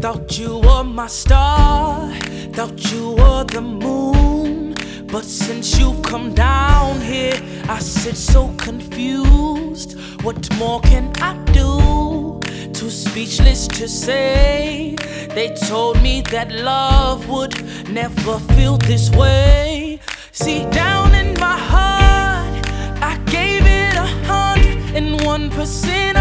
Thought you were my star, thought you were the moon. But since you've come down here, I sit so confused. What more can I do? Too speechless to say. They told me that love would never feel this way. See, down in my heart, I gave it 101%.